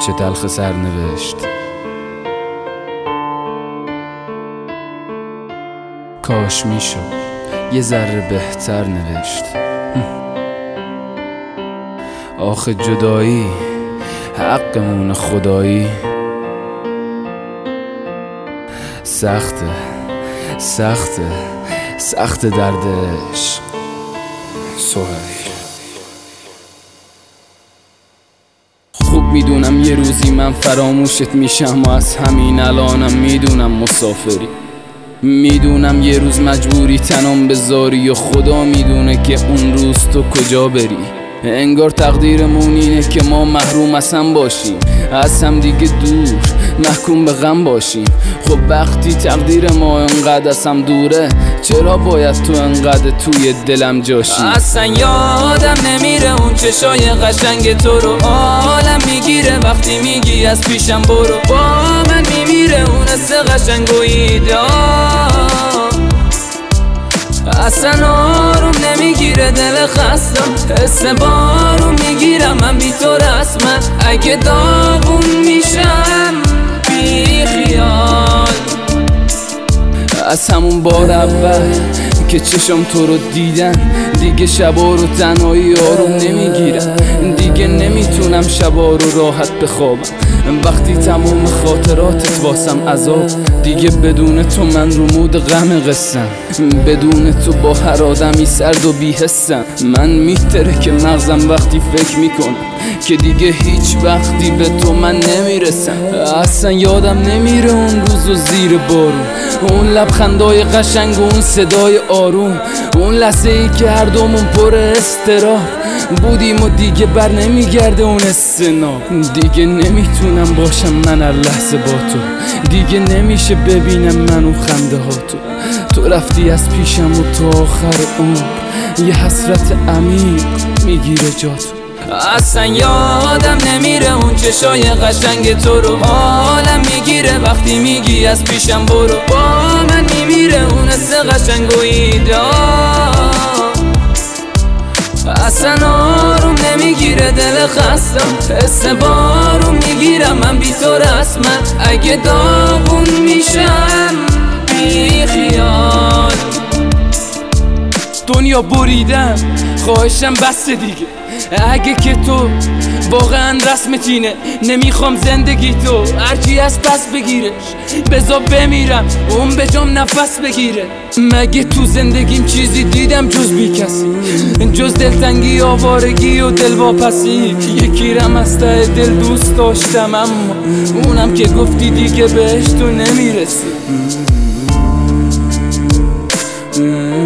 چه تلخ سرنوشت. کاش میشد یه ذره بهتر نوشت. آخه جدایی حقمون خدایی. سخته سخته سخت دردش سهیل. خوب میدونم یه روزی من فراموشت میشم و از همین الانم میدونم مسافری. میدونم یه روز مجبوری تنم بذاری و خدا میدونه که اون روز تو کجا بری. انگار تقدیرمون اینه که ما محروم از هم باشیم، از هم دیگه دور محکوم به غم باشیم. خب وقتی تقدیر ما انقدر از هم دوره، چرا باید تو انقدر توی دلم جاشی؟ اصلا یادم نمیره اون چشای قشنگ تو رو، عالم میگیره وقتی میگی از پیشم برو. با من میمیره اون حس قشنگ و ایدان. اصلا آروم نمیگیره دل خستم، حس بارون میگیرم من بی تو رسما. اگه داغون میشم بی خیال. از همون بار اول که چشم تو رو دیدن، دیگه شبا رو تنهایی آروم نمیگیرم. دیگه نمیتونم شبا رو راحت بخوابم وقتی تموم خاطراتت واسم عذاب. دیگه بدون تو من رو مود غم قصم، بدون تو با هر آدمی سرد و بی‌حسم. من میتره که مغزم وقتی فکر میکنم که دیگه هیچ وقتی به تو من نمیرسم. اصلا یادم نمیره اون روز و زیر بارون، اون لبخندای قشنگ و اون صدای آروم، اون لحظه ای که هر دومون پر استراح بودیم و دیگه بر نمیگرده اون استناب. دیگه نمیتونم باشم من هر لحظه با تو، دیگه نمیشه ببینم من اون خنده ها تو. تو رفتی از پیشم و تا آخر عمر یه حسرت عمیق میگیره جا تو. اصلا یادم نمیره اون چشای قشنگ تو رو، عالم میگیره وقتی میگی از پیشم برو. با من میمیره اون حس قشنگ و ایدان. اصلا آروم نمیگیره دل خستم، حس بارون میگیرم من بی تو رسما. اگه داغون میشم بی خیال. دنیا بریدم خواهشم بس دیگه. اگه که تو واقعا رسمتینه، نمیخوام زندگی تو هرچی از پس بگیرش. بذار بمیرم اون به جام نفس بگیره. مگه تو زندگیم چیزی دیدم جز بی کسی، جز دلتنگی آوارگی و دلواپسی؟ یکی رم از ته دل دوست داشتم اما اونم که گفتی دیگه بهش تو نمیرسی.